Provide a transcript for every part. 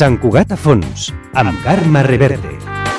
Sant Cugat a fons, amb Carme Reverte.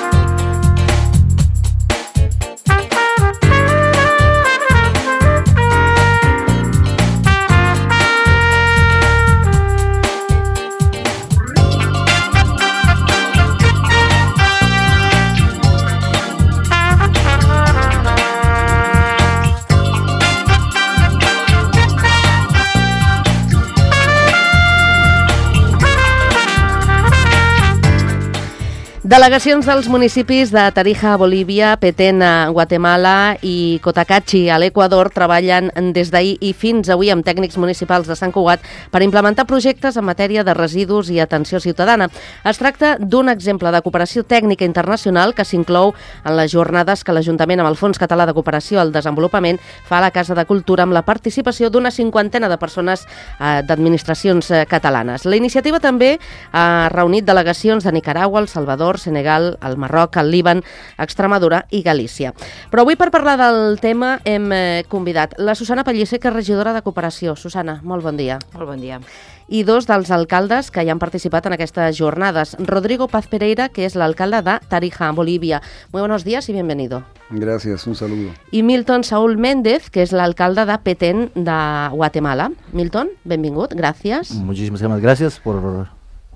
Delegacions dels municipis de Tarija, a Bolívia, Petén, a Guatemala i Cotacachi, a l'Equador, treballen des d'ahir i fins avui amb tècnics municipals de Sant Cugat per implementar projectes en matèria de residus i atenció ciutadana. Es tracta d'un exemple de cooperació tècnica internacional que s'inclou en les jornades que l'Ajuntament amb el Fons Català de Cooperació al Desenvolupament fa a la Casa de Cultura amb la participació d'una cinquantena de persones d'administracions catalanes. La iniciativa també ha reunit delegacions de Nicaragua, El Salvador, Senegal, el Marroc, el Líban, Extremadura i Galícia. Però avui per parlar del tema hem convidat la Susana Pellicer, que és regidora de Cooperació. Susana, molt bon dia. Molt bon dia. I dos dels alcaldes que ja han participat en aquestes jornades. Rodrigo Paz Pereira, que es el alcalde de Tarija, Bolivia. Muy buenos días y bienvenido. Gracias, un saludo. Y Milton Saúl Méndez, que es l'alcalde de Petén, de Guatemala. Milton, benvingut, gracias. Muchísimas gracias por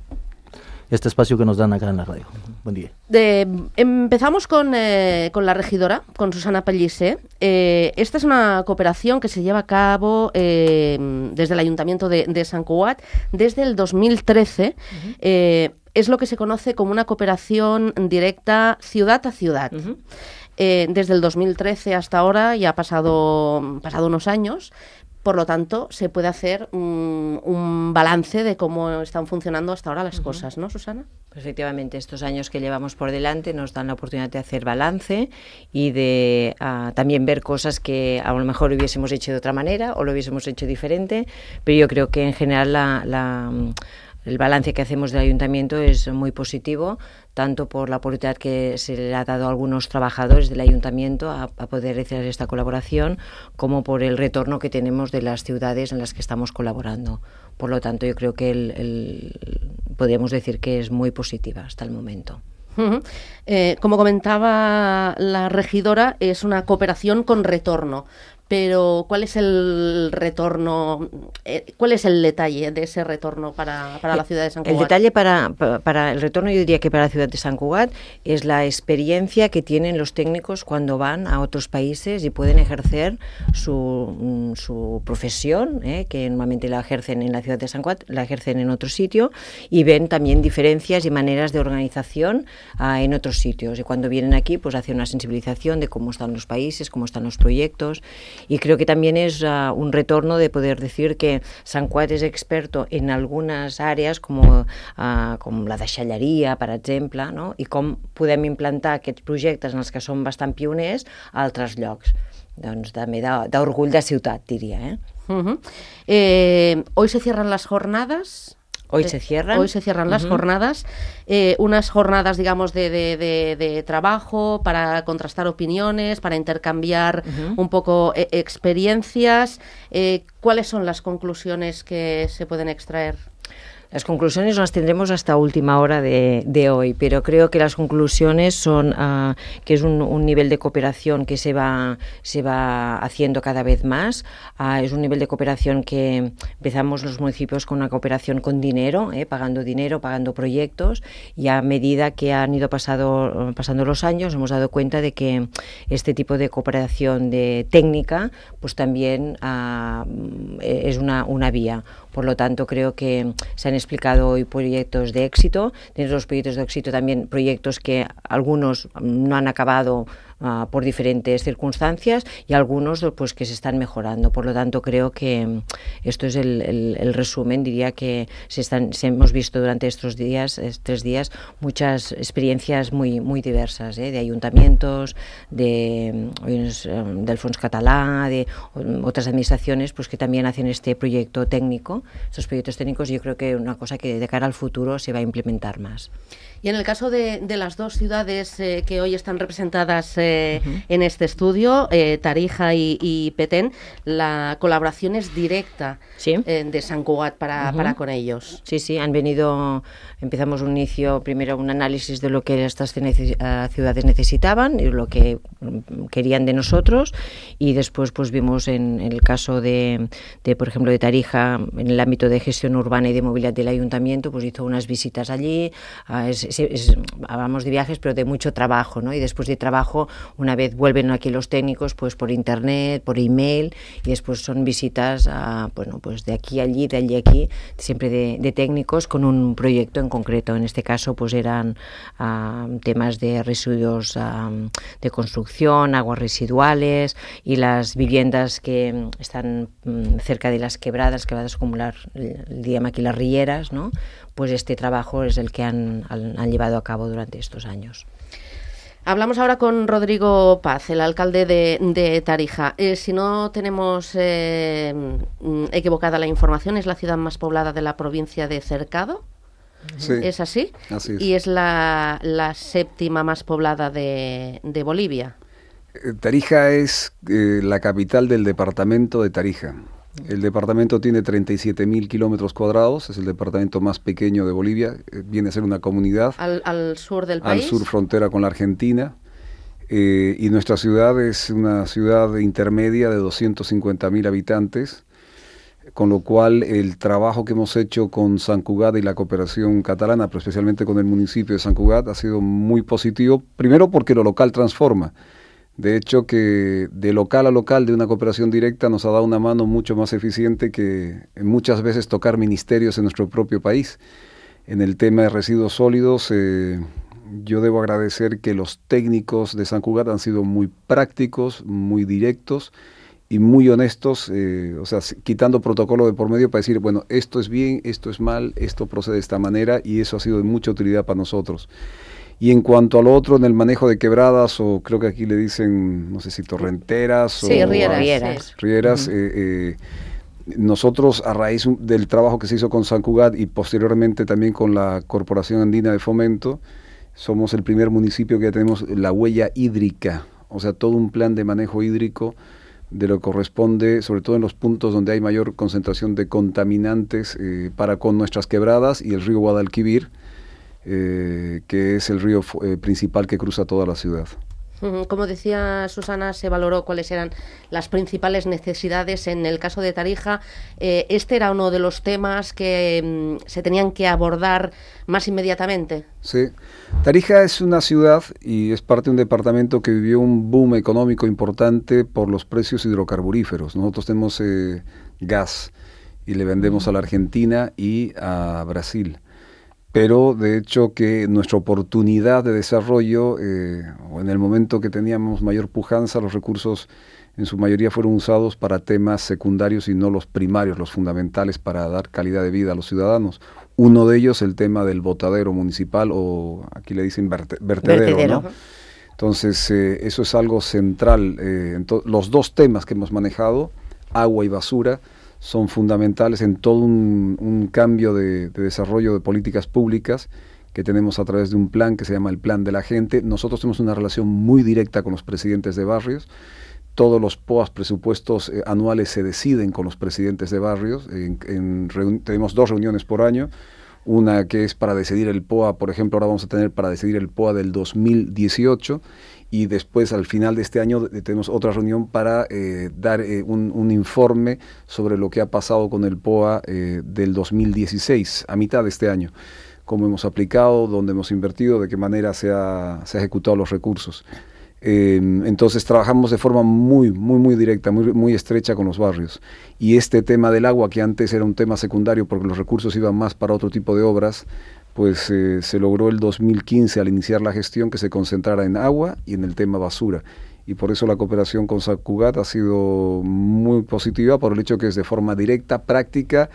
este espacio que nos dan acá en la radio. Buen día. Empezamos con la regidora, con Susana Pellicer. Esta es una cooperación que se lleva a cabo desde el Ayuntamiento de Sant Cugat desde el 2013. Es lo que se conoce como una cooperación directa ciudad a ciudad. Desde el 2013 hasta ahora ya ha pasado unos años. Por lo tanto, se puede hacer un balance de cómo están funcionando hasta ahora las cosas, ¿no, Susana? Pues efectivamente, estos años que llevamos por delante nos dan la oportunidad de hacer balance y de también ver cosas que a lo mejor hubiésemos hecho de otra manera o lo hubiésemos hecho diferente, pero yo creo que en general el balance que hacemos del ayuntamiento es muy positivo, tanto por la oportunidad que se le ha dado a algunos trabajadores del ayuntamiento a poder hacer esta colaboración, como por el retorno que tenemos de las ciudades en las que estamos colaborando. Por lo tanto, yo creo que podríamos decir que es muy positiva hasta el momento. Como comentaba la regidora, es una cooperación con retorno. Pero ¿cuál es el retorno? ¿Cuál es el detalle de ese retorno para la ciudad de Sant Cugat? El detalle para el retorno, yo diría que para la ciudad de Sant Cugat, es la experiencia que tienen los técnicos cuando van a otros países y pueden ejercer su profesión, que normalmente la ejercen en la ciudad de Sant Cugat, la ejercen en otro sitio, y ven también diferencias y maneras de organización en otros sitios. Y cuando vienen aquí, pues hacen una sensibilización de cómo están los países, cómo están los proyectos. Y creo que también es un retorno de poder decir que Sant Cugat és experto en algunes àrees com la deixalleria, per exemple, no? I com podem implantar aquests projectes en els que som bastant pioners a altres llocs. Doncs també d'orgull de ciutat, diria. Hoy se cierran las jornadas. Hoy se cierran las jornadas, unas jornadas, digamos, de trabajo para contrastar opiniones, para intercambiar un poco experiencias. ¿Cuáles son las conclusiones que se pueden extraer? Las conclusiones las tendremos hasta última hora de hoy, pero creo que las conclusiones son que es un nivel de cooperación que se va haciendo cada vez más. Es un nivel de cooperación que empezamos los municipios con una cooperación con dinero, pagando proyectos, y a medida que han ido pasando los años hemos dado cuenta de que este tipo de cooperación de técnica pues también es una vía. Por lo tanto, creo que se han explicado hoy proyectos de éxito. Dentro de los proyectos de éxito también proyectos que algunos no han acabado por diferentes circunstancias y algunos pues que se están mejorando. Por lo tanto, creo que esto es el resumen. Diría que hemos visto durante estos 3 días muchas experiencias muy diversas, de ayuntamientos, del Fons Català, de otras administraciones pues que también hacen este proyecto técnico. Estos proyectos técnicos yo creo que es una cosa que de cara al futuro se va a implementar más. Y en el caso de las dos ciudades que hoy están representadas en este estudio, Tarija y Petén, la colaboración es directa de Sant Cugat para con ellos. Sí, han venido, empezamos un inicio, primero un análisis de lo que estas ciudades necesitaban y lo que querían de nosotros, y después pues vimos en el caso de por ejemplo, de Tarija, en el ámbito de gestión urbana y de movilidad del ayuntamiento, pues hizo unas visitas allí, hablamos de viajes, pero de mucho trabajo, ¿no? Y después de trabajo, una vez vuelven aquí los técnicos, pues por internet, por email, y después son visitas pues de aquí a allí, de allí a aquí, siempre de técnicos con un proyecto en concreto. En este caso, pues eran temas de residuos de construcción, aguas residuales y las viviendas que están cerca de las quebradas como el llama aquí las rieras, ¿no? Pues este trabajo es el que han llevado a cabo durante estos años. Hablamos ahora con Rodrigo Paz, el alcalde de Tarija. Si no tenemos equivocada la información, es la ciudad más poblada de la provincia de Cercado. Sí, ¿Es así? Así es. Y es la séptima más poblada de Bolivia. Tarija es la capital del departamento de Tarija. El departamento tiene 37.000 kilómetros cuadrados, es el departamento más pequeño de Bolivia, viene a ser una comunidad. Al sur del país. Al sur, frontera con la Argentina. Y nuestra ciudad es una ciudad intermedia de 250.000 habitantes, con lo cual el trabajo que hemos hecho con Sant Cugat y la cooperación catalana, pero especialmente con el municipio de Sant Cugat, ha sido muy positivo, primero porque lo local transforma. De hecho, que de local a local, de una cooperación directa, nos ha dado una mano mucho más eficiente que muchas veces tocar ministerios en nuestro propio país. En el tema de residuos sólidos, yo debo agradecer que los técnicos de Sant Cugat han sido muy prácticos, muy directos y muy honestos, quitando protocolo de por medio para decir, bueno, esto es bien, esto es mal, esto procede de esta manera, y eso ha sido de mucha utilidad para nosotros. Y en cuanto a lo otro, en el manejo de quebradas, o creo que aquí le dicen, no sé si torrenteras o rieras, nosotros, a raíz del trabajo que se hizo con Sant Cugat y posteriormente también con la Corporación Andina de Fomento, somos el primer municipio que ya tenemos la huella hídrica, o sea, todo un plan de manejo hídrico de lo que corresponde, sobre todo en los puntos donde hay mayor concentración de contaminantes para con nuestras quebradas y el río Guadalquivir, que es el río principal que cruza toda la ciudad. Como decía Susana, se valoró cuáles eran las principales necesidades. En el caso de Tarija, este era uno de los temas que se tenían que abordar más inmediatamente. Sí, Tarija es una ciudad y es parte de un departamento que vivió un boom económico importante por los precios hidrocarburíferos. Nosotros tenemos gas y le vendemos a la Argentina y a Brasil. Pero de hecho que nuestra oportunidad de desarrollo, o en el momento que teníamos mayor pujanza, los recursos en su mayoría fueron usados para temas secundarios y no los primarios, los fundamentales para dar calidad de vida a los ciudadanos. Uno de ellos, el tema del botadero municipal, o aquí le dicen vertedero, ¿no? Entonces, eso es algo central. Los dos temas que hemos manejado, agua y basura, son fundamentales en todo un cambio de desarrollo de políticas públicas que tenemos a través de un plan que se llama el Plan de la Gente. Nosotros tenemos una relación muy directa con los presidentes de barrios. Todos los POAs, presupuestos anuales, se deciden con los presidentes de barrios. Tenemos 2 reuniones por año. Una que es para decidir el POA, por ejemplo, ahora vamos a tener para decidir el POA del 2018, y después al final de este año tenemos otra reunión para dar un informe sobre lo que ha pasado con el POA del 2016, a mitad de este año, cómo hemos aplicado, dónde hemos invertido, de qué manera se ha ejecutado los recursos. Entonces trabajamos de forma muy directa, muy estrecha con los barrios. Y este tema del agua, que antes era un tema secundario porque los recursos iban más para otro tipo de obras, pues se logró el 2015 al iniciar la gestión que se concentrara en agua y en el tema basura. Y por eso la cooperación con Sant Cugat ha sido muy positiva, por el hecho que es de forma directa, práctica.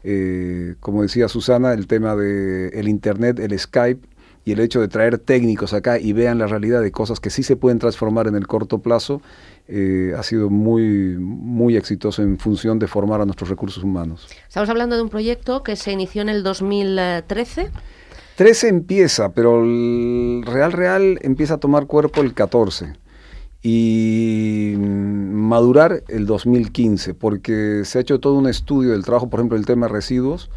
Como decía Susana, el tema del internet, el Skype, y el hecho de traer técnicos acá y vean la realidad de cosas que sí se pueden transformar en el corto plazo, ha sido muy exitoso en función de formar a nuestros recursos humanos. Estamos hablando de un proyecto que se inició en el 2013. 13 empieza, pero el real empieza a tomar cuerpo el 14. y madurar el 2015, porque se ha hecho todo un estudio del trabajo, por ejemplo, el tema de residuos,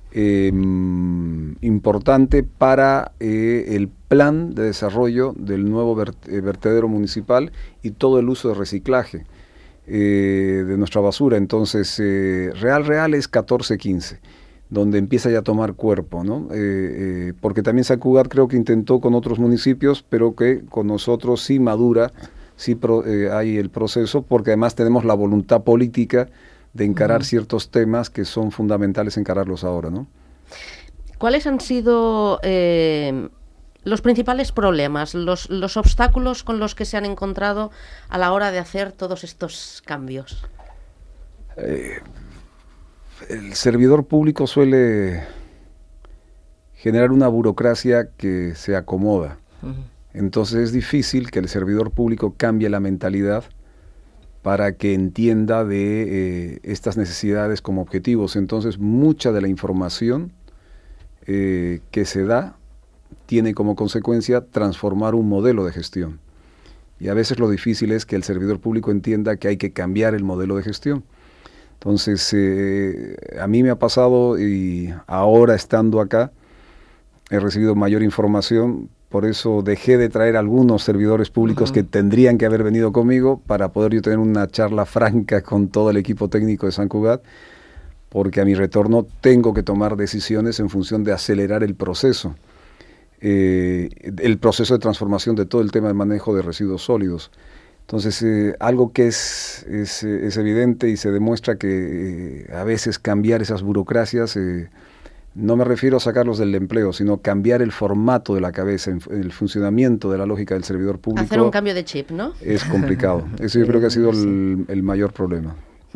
importante para el plan de desarrollo del nuevo vertedero municipal y todo el uso de reciclaje de nuestra basura. Entonces, real es 14-15, donde empieza ya a tomar cuerpo, ¿no? Porque también Sant Cugat creo que intentó con otros municipios, pero que con nosotros sí madura, sí hay el proceso, porque además tenemos la voluntad política de encarar ciertos temas que son fundamentales encararlos ahora, ¿no? ¿Cuáles han sido los principales problemas, los obstáculos con los que se han encontrado a la hora de hacer todos estos cambios? El servidor público suele generar una burocracia que se acomoda. Entonces es difícil que el servidor público cambie la mentalidad para que entienda de estas necesidades como objetivos. Entonces mucha de la información que se da tiene como consecuencia transformar un modelo de gestión. Y a veces lo difícil es que el servidor público entienda que hay que cambiar el modelo de gestión. Entonces, a mí me ha pasado, y ahora estando acá, he recibido mayor información, por eso dejé de traer algunos servidores públicos que tendrían que haber venido conmigo para poder yo tener una charla franca con todo el equipo técnico de Sant Cugat, porque a mi retorno tengo que tomar decisiones en función de acelerar el proceso de transformación de todo el tema de manejo de residuos sólidos. Entonces, algo que es evidente y se demuestra que a veces cambiar esas burocracias, no me refiero a sacarlos del empleo, sino cambiar el formato de la cabeza, el funcionamiento de la lógica del servidor público. Hacer un cambio de chip, ¿no? Es complicado. Eso yo creo que ha sido el mayor problema.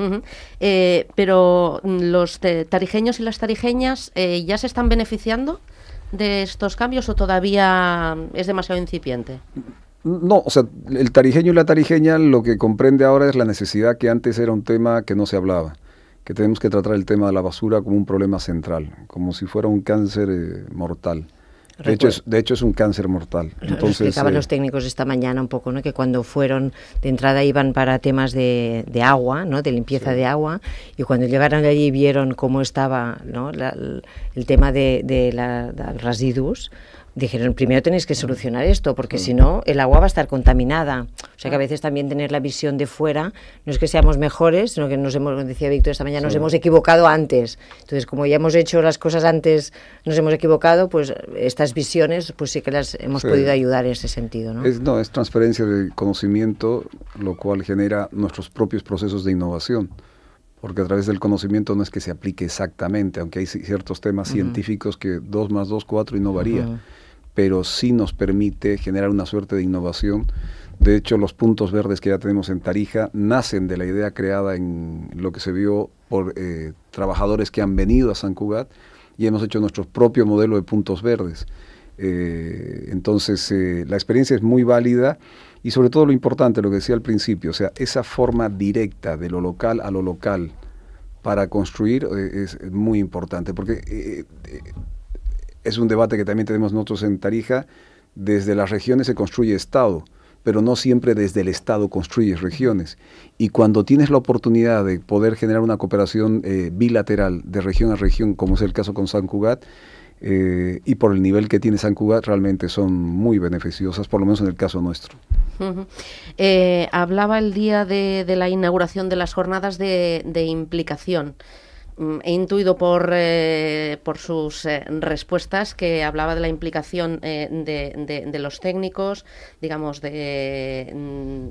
Pero los tarijeños y las tarijeñas ¿ya se están beneficiando de estos cambios o todavía es demasiado incipiente? No, o sea, el tarijeño y la tarijeña lo que comprende ahora es la necesidad que antes era un tema que no se hablaba, que tenemos que tratar el tema de la basura como un problema central, como si fuera un cáncer mortal. De hecho es un cáncer mortal. Entonces, lo explicaban los técnicos esta mañana un poco, ¿no? Que cuando fueron de entrada iban para temas de agua, ¿no? De limpieza de agua, y cuando llegaron allí vieron cómo estaba, ¿no? el tema de los residuos. Dijeron, primero tenéis que solucionar esto, porque si no, el agua va a estar contaminada. O sea que a veces también tener la visión de fuera, no es que seamos mejores, sino que decía Víctor esta mañana, nos hemos equivocado antes. Entonces, como ya hemos hecho las cosas antes, nos hemos equivocado, pues estas visiones, pues sí que las hemos podido ayudar en ese sentido, ¿no? Es transferencia de conocimiento, lo cual genera nuestros propios procesos de innovación. Porque a través del conocimiento no es que se aplique exactamente, aunque hay ciertos temas científicos que 2 más 2, 4 y no varía. Pero sí nos permite generar una suerte de innovación. De hecho, los puntos verdes que ya tenemos en Tarija nacen de la idea creada en lo que se vio por trabajadores que han venido a Sant Cugat, y hemos hecho nuestro propio modelo de puntos verdes. Entonces, la experiencia es muy válida, y sobre todo lo importante, lo que decía al principio, o sea, esa forma directa de lo local a lo local para construir es muy importante, porque es un debate que también tenemos nosotros en Tarija. Desde las regiones se construye Estado, pero no siempre desde el Estado construyes regiones. Y cuando tienes la oportunidad de poder generar una cooperación bilateral de región a región, como es el caso con Sant Cugat, y por el nivel que tiene Sant Cugat, realmente son muy beneficiosas, por lo menos en el caso nuestro. Hablaba el día de la inauguración de las jornadas de implicación. He intuido por sus respuestas que hablaba de la implicación de los técnicos, digamos, también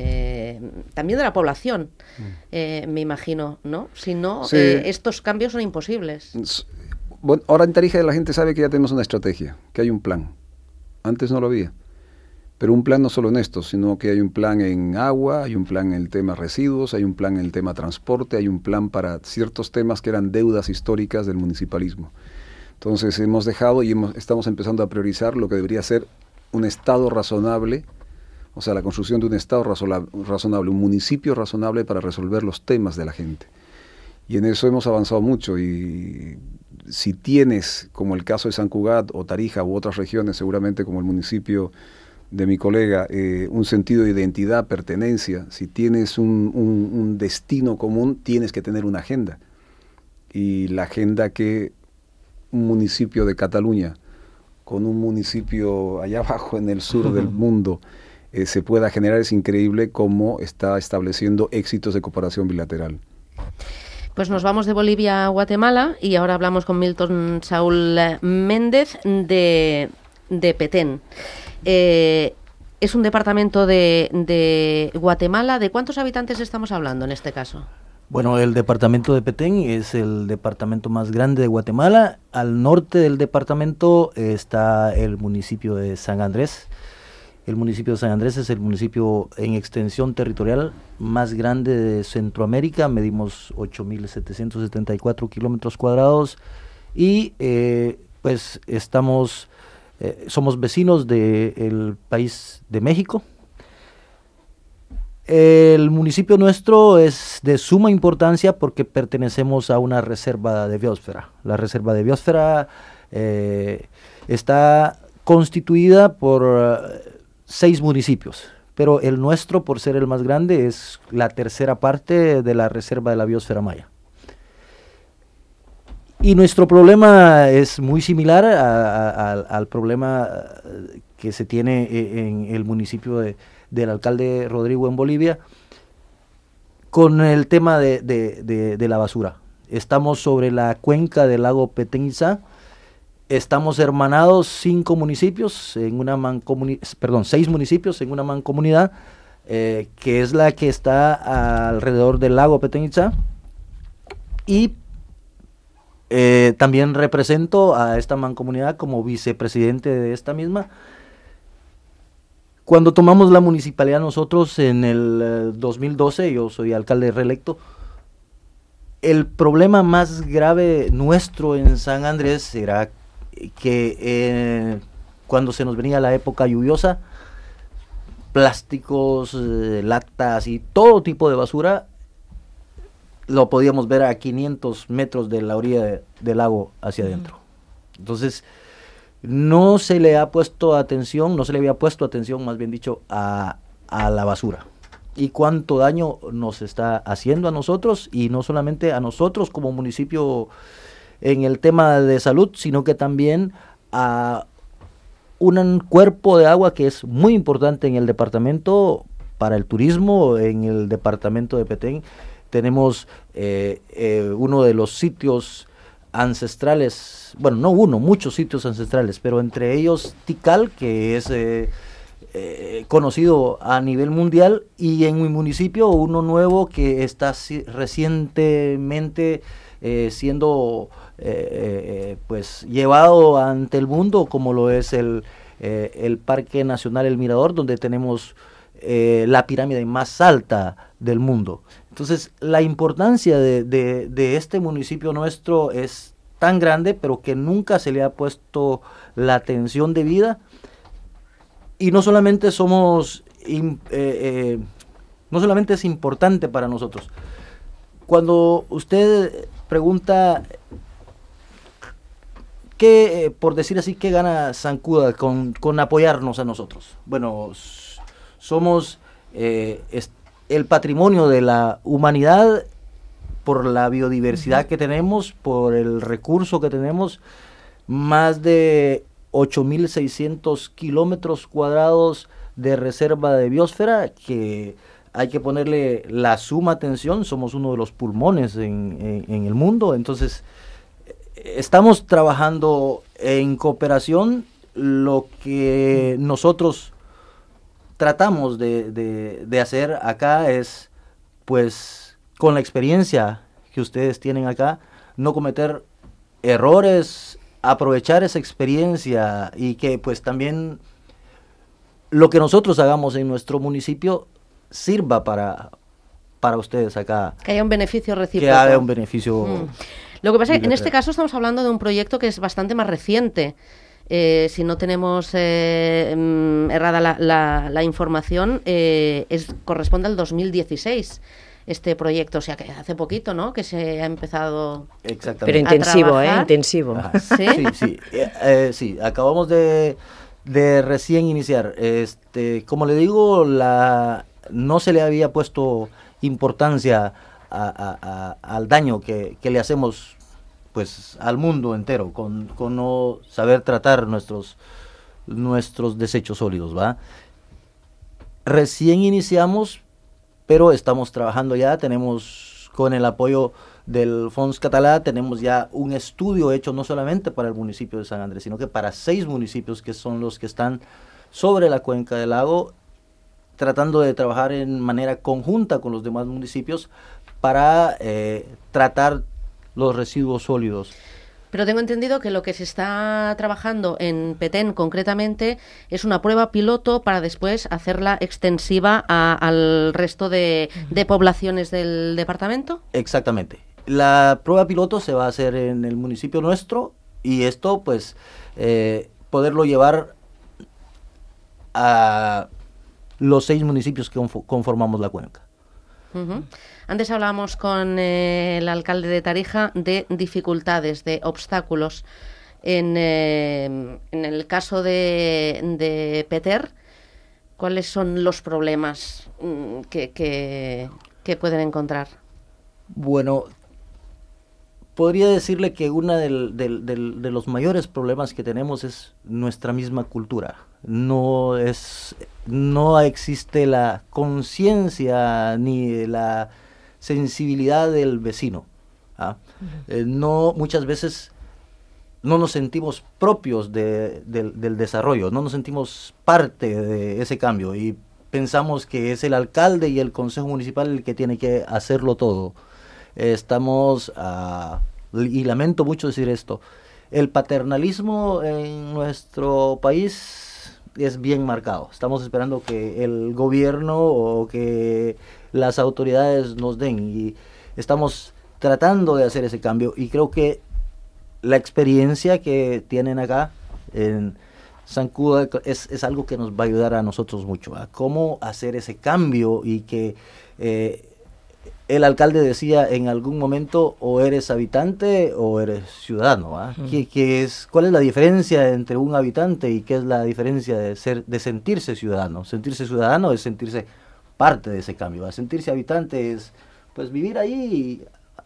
de la población, me imagino, ¿no? Si no, sí. Estos cambios son imposibles. Bueno, ahora en Tarija la gente sabe que ya tenemos una estrategia, que hay un plan. Antes no lo había. Pero un plan no solo en esto, sino que hay un plan en agua, hay un plan en el tema residuos, hay un plan en el tema transporte, hay un plan para ciertos temas que eran deudas históricas del municipalismo. Entonces hemos dejado y estamos empezando a priorizar lo que debería ser un Estado razonable, o sea, la construcción de un Estado razonable, un municipio razonable para resolver los temas de la gente. Y en eso hemos avanzado mucho, y si tienes, como el caso de Sant Cugat o Tarija u otras regiones, seguramente como el municipio de mi colega, un sentido de identidad, pertenencia. Si tienes un destino común, tienes que tener una agenda. Y la agenda que un municipio de Cataluña, con un municipio allá abajo en el sur del mundo, se pueda generar, es increíble cómo está estableciendo éxitos de cooperación bilateral. Pues nos vamos de Bolivia a Guatemala y ahora hablamos con Milton Saúl Méndez de Petén. Es un departamento de Guatemala. ¿De cuántos habitantes estamos hablando en este caso? Bueno, el departamento de Petén es el departamento más grande de Guatemala. Al norte del departamento está el municipio de San Andrés. El municipio de San Andrés es el municipio en extensión territorial más grande de Centroamérica. Medimos 8.774 kilómetros cuadrados y pues somos vecinos del país de México. El municipio nuestro es de suma importancia porque pertenecemos a una reserva de biosfera. La reserva de biosfera está constituida por 6 municipios, pero el nuestro, por ser el más grande, es la tercera parte de la reserva de la biosfera maya. Y nuestro problema es muy similar al problema que se tiene en el municipio del alcalde Rodrigo en Bolivia, con el tema de la basura. Estamos sobre la cuenca del lago Petén-Itzá. Estamos hermanados 6 municipios en una mancomunidad, que es la que está alrededor del lago Petén-Itzá. Y también represento a esta mancomunidad como vicepresidente de esta misma. Cuando tomamos la municipalidad nosotros en el 2012, yo soy alcalde reelecto, el problema más grave nuestro en San Andrés era que cuando se nos venía la época lluviosa, plásticos, latas y todo tipo de basura lo podíamos ver a 500 metros de la orilla del lago hacia adentro. Entonces, no se le había puesto atención, más bien dicho, a la basura. Y cuánto daño nos está haciendo a nosotros, y no solamente a nosotros como municipio en el tema de salud, sino que también a un cuerpo de agua que es muy importante en el departamento para el turismo. En el departamento de Petén tenemos uno de los sitios ancestrales, bueno, no uno, muchos sitios ancestrales, pero entre ellos Tikal, que es conocido a nivel mundial, y en mi municipio uno nuevo que está recientemente siendo pues llevado ante el mundo, como lo es el Parque Nacional El Mirador, donde tenemos la pirámide más alta del mundo. Entonces, la importancia de este municipio nuestro es tan grande, pero que nunca se le ha puesto la atención debida. Y no solamente no solamente es importante para nosotros. Cuando usted pregunta por decir así, ¿qué gana Zancuda con apoyarnos a nosotros? Bueno, somos el patrimonio de la humanidad por la biodiversidad que tenemos, por el recurso que tenemos, más de 8.600 kilómetros cuadrados de reserva de biosfera, que hay que ponerle la suma atención. Somos uno de los pulmones en el mundo. Entonces, estamos trabajando en cooperación. Lo que nosotros tratamos de hacer acá es, pues, con la experiencia que ustedes tienen acá, no cometer errores, aprovechar esa experiencia, y que pues también lo que nosotros hagamos en nuestro municipio sirva para ustedes acá. Que haya un beneficio recíproco. Que haya un beneficio. Lo que pasa es que en este caso estamos hablando de un proyecto que es bastante más reciente. Si no tenemos errada la información, corresponde al 2016 este proyecto, o sea que hace poquito, ¿no?, que se ha empezado. Exactamente. Pero intensivo, intensivo. Sí, sí, acabamos de de recién iniciar. Como le digo, no se le había puesto importancia al daño que le hacemos pues al mundo entero con no saber tratar nuestros desechos sólidos, ¿va? Recién iniciamos, pero estamos trabajando ya, tenemos con el apoyo del Fons Català, tenemos ya un estudio hecho no solamente para el municipio de San Andrés, sino que para 6 municipios que son los que están sobre la cuenca del lago, tratando de trabajar en manera conjunta con los demás municipios para tratar los residuos sólidos. Pero tengo entendido que lo que se está trabajando en Petén concretamente es una prueba piloto para después hacerla extensiva al resto de poblaciones del departamento. Exactamente. La prueba piloto se va a hacer en el municipio nuestro y esto pues poderlo llevar a los 6 municipios que conformamos la cuenca. Uh-huh. Antes hablábamos con el alcalde de Tarija de dificultades, de obstáculos. En el caso de Peter, ¿cuáles son los problemas que pueden encontrar? Bueno, podría decirle que uno de los mayores problemas que tenemos es nuestra misma cultura. No existe la conciencia ni la sensibilidad del vecino. ¿Ah? Muchas veces no nos sentimos propios del desarrollo, no nos sentimos parte de ese cambio y pensamos que es el alcalde y el consejo municipal el que tiene que hacerlo todo. Y lamento mucho decir esto, el paternalismo en nuestro país es bien marcado. Estamos esperando que el gobierno o que las autoridades nos den y estamos tratando de hacer ese cambio y creo que la experiencia que tienen acá en San Cugat es algo que nos va a ayudar a nosotros mucho, a cómo hacer ese cambio y que el alcalde decía en algún momento o eres habitante o eres ciudadano. ¿Cuál es la diferencia entre un habitante y qué es la diferencia de sentirse ciudadano? Sentirse ciudadano es sentirse parte de ese cambio. Sentirse habitante es pues vivir ahí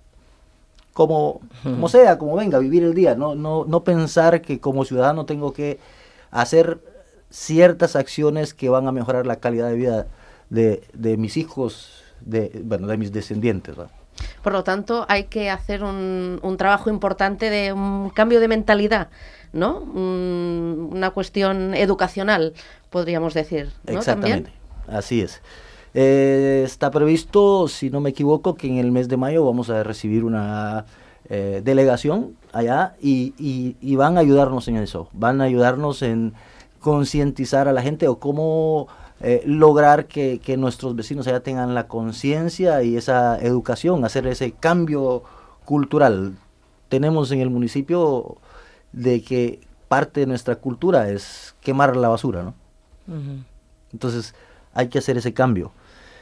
como sea, como venga, vivir el día. No pensar que como ciudadano tengo que hacer ciertas acciones que van a mejorar la calidad de vida de mis hijos, de mis descendientes, ¿no? Por lo tanto, hay que hacer un trabajo importante de un cambio de mentalidad, ¿no? Una cuestión educacional, podríamos decir, ¿no? Exactamente, ¿También? Así es. Está previsto, si no me equivoco, que en el mes de mayo vamos a recibir una delegación allá y van a ayudarnos en eso, van a ayudarnos en concientizar a la gente o cómo lograr que nuestros vecinos allá tengan la conciencia y esa educación, hacer ese cambio cultural. Tenemos en el municipio de que parte de nuestra cultura es quemar la basura, ¿no? Uh-huh. Entonces hay que hacer ese cambio.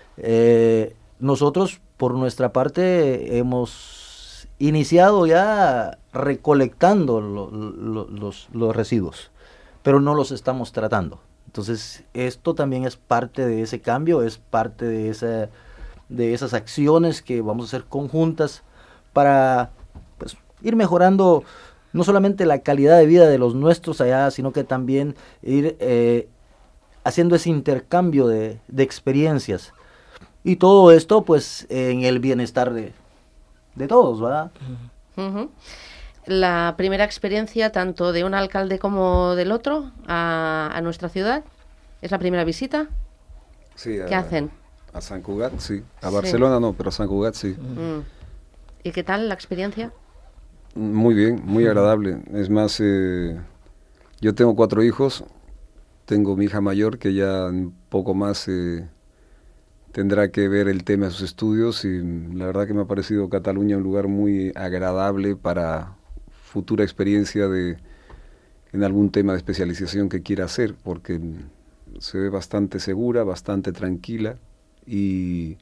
Nosotros, por nuestra parte, hemos iniciado ya recolectando los residuos, pero no los estamos tratando. Entonces, esto también es parte de ese cambio, es parte de esas acciones que vamos a hacer conjuntas para pues, ir mejorando no solamente la calidad de vida de los nuestros allá, sino que también ir haciendo ese intercambio de experiencias. Y todo esto, pues, en el bienestar de todos, ¿verdad? Uh-huh. La primera experiencia tanto de un alcalde como del otro a nuestra ciudad, ¿es la primera visita? Sí. ¿Qué hacen? A San Cugat, sí. A Barcelona no, pero a San Cugat sí. ¿Y qué tal la experiencia? Muy bien, muy agradable. Es más, yo tengo 4 hijos. Tengo mi hija mayor que ya un poco más tendrá que ver el tema de sus estudios y la verdad que me ha parecido Cataluña un lugar muy agradable para futura experiencia en algún tema de especialización que quiera hacer, porque se ve bastante segura, bastante tranquila y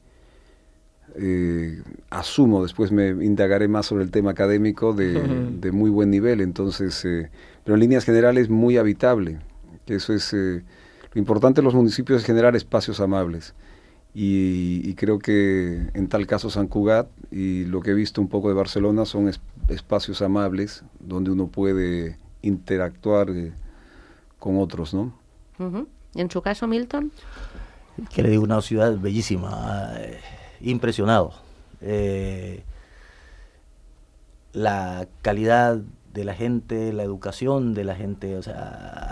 asumo, después me indagaré más sobre el tema académico de muy buen nivel, entonces, pero en líneas generales muy habitable. Que eso es, lo importante en los municipios es generar espacios amables. Y creo que en tal caso San Cugat y lo que he visto un poco de Barcelona son espacios amables donde uno puede interactuar con otros, ¿no? En su caso, Milton. Que le digo, una ciudad bellísima, impresionado. La calidad de la gente, la educación de la gente, o sea,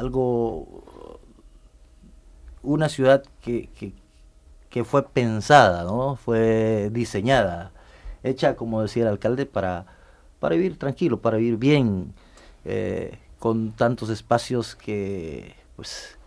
una ciudad que fue pensada, ¿no? Fue diseñada, hecha, como decía el alcalde, para vivir tranquilo, para vivir bien, con tantos espacios que, pues,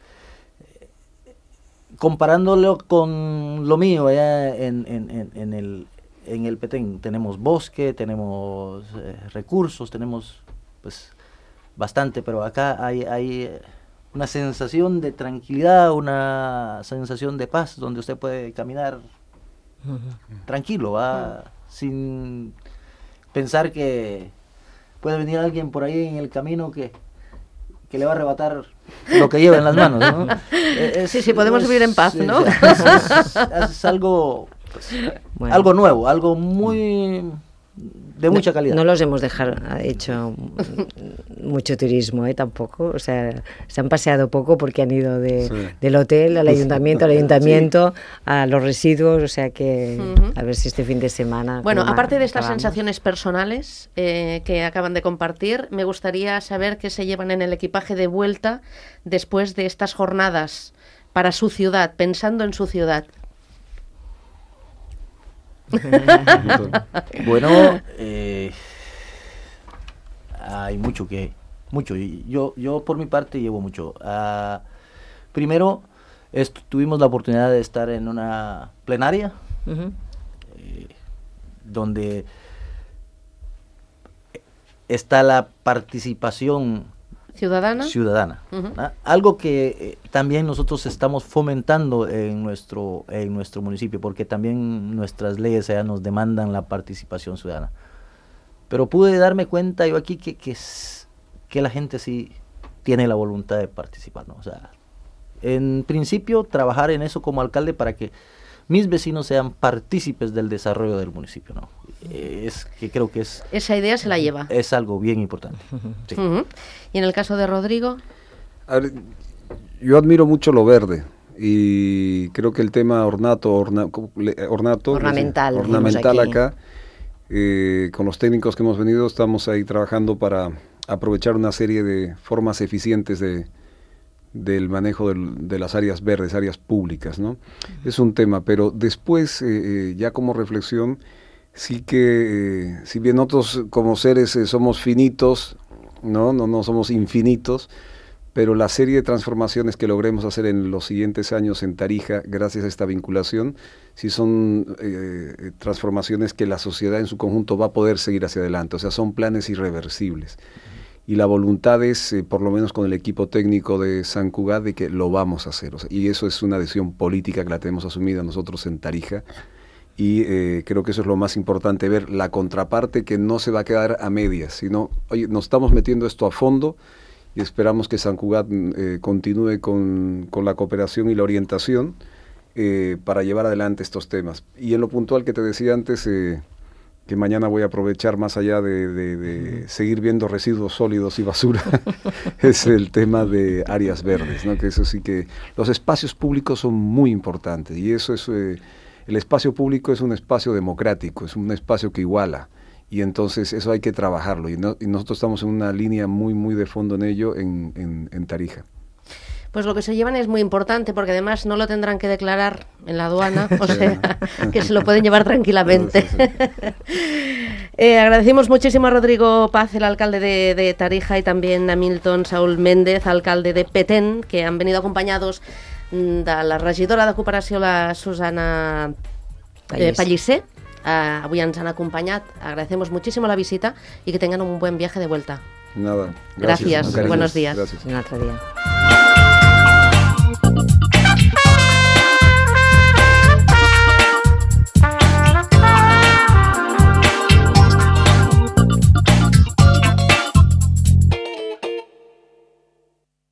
comparándolo con lo mío allá en el Petén, tenemos bosque, tenemos recursos, tenemos pues bastante, pero acá hay una sensación de tranquilidad, una sensación de paz, donde usted puede caminar tranquilo, sin pensar que puede venir alguien por ahí en el camino que le va a arrebatar lo que lleva en las manos, ¿no? Sí, podemos vivir en paz, ¿no? Es algo, pues, bueno, algo nuevo, algo muy de mucha calidad. No los hemos hecho mucho turismo, tampoco, o sea, se han paseado poco porque han ido del hotel al ayuntamiento, sí, a los residuos, o sea que a ver si este fin de semana... Bueno, aparte de estas sensaciones personales que acaban de compartir, me gustaría saber qué se llevan en el equipaje de vuelta después de estas jornadas para su ciudad, pensando en su ciudad. Bueno, hay mucho. Yo por mi parte llevo mucho. Primero, tuvimos la oportunidad de estar en una plenaria donde está la participación ciudadana. Algo que también nosotros estamos fomentando en nuestro municipio, porque también nuestras leyes allá nos demandan la participación ciudadana. Pero pude darme cuenta yo aquí que la gente sí tiene la voluntad de participar, ¿no? O sea, en principio trabajar en eso como alcalde para que mis vecinos sean partícipes del desarrollo del municipio, ¿no? Que creo que esa idea se la lleva. Es algo bien importante. Sí. ¿Y en el caso de Rodrigo? A ver, yo admiro mucho lo verde y creo que el tema ornamental acá, con los técnicos que hemos venido, estamos ahí trabajando para aprovechar una serie de formas eficientes del manejo de las áreas verdes, áreas públicas, ¿no? Es un tema, pero después, ya como reflexión, sí que, si bien nosotros como seres somos finitos, no somos infinitos, pero la serie de transformaciones que logremos hacer en los siguientes años en Tarija, gracias a esta vinculación, sí son transformaciones que la sociedad en su conjunto va a poder seguir hacia adelante, o sea, son planes irreversibles. Y la voluntad es, por lo menos con el equipo técnico de San Cugat, de que lo vamos a hacer. O sea, y eso es una decisión política que la tenemos asumida nosotros en Tarija. Y creo que eso es lo más importante, ver la contraparte que no se va a quedar a medias, sino, oye, nos estamos metiendo esto a fondo y esperamos que San Cugat continúe con la cooperación y la orientación para llevar adelante estos temas. Y en lo puntual que te decía antes, que mañana voy a aprovechar más allá de seguir viendo residuos sólidos y basura, es el tema de áreas verdes, ¿no? Que eso sí que los espacios públicos son muy importantes y eso es... el espacio público es un espacio democrático, es un espacio que iguala y entonces eso hay que trabajarlo y nosotros estamos en una línea muy muy de fondo en ello en Tarija. Pues lo que se llevan es muy importante porque además no lo tendrán que declarar en la aduana, o sea, que se lo pueden llevar tranquilamente. Agradecemos muchísimo a Rodrigo Paz, el alcalde de Tarija, y también a Milton Saúl Méndez, alcalde de Petén, que han venido acompañados de la regidora de Cooperació, la Susana Pellicer. Avui ens han acompañat. Agradecemos muchísimo la visita y que tengan un buen viaje de vuelta. Nada. Gracias. Buenos días. Gracias. Un altre dia.